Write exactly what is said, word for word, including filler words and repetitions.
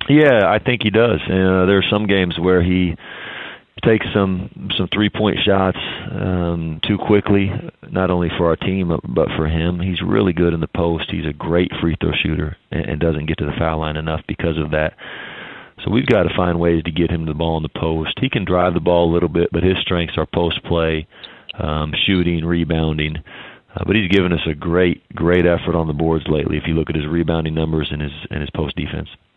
Yeah, I think he does. Uh, there are some games where he takes some some three-point shots um, too quickly, not only for our team but for him. He's really good in the post. He's a great free throw shooter and, and doesn't get to the foul line enough because of that. So we've got to find ways to get him the ball in the post. He can drive the ball a little bit, but his strengths are post play, um, shooting, rebounding. Uh, but he's given us a great, great effort on the boards lately if you look at his rebounding numbers and his and his post defense.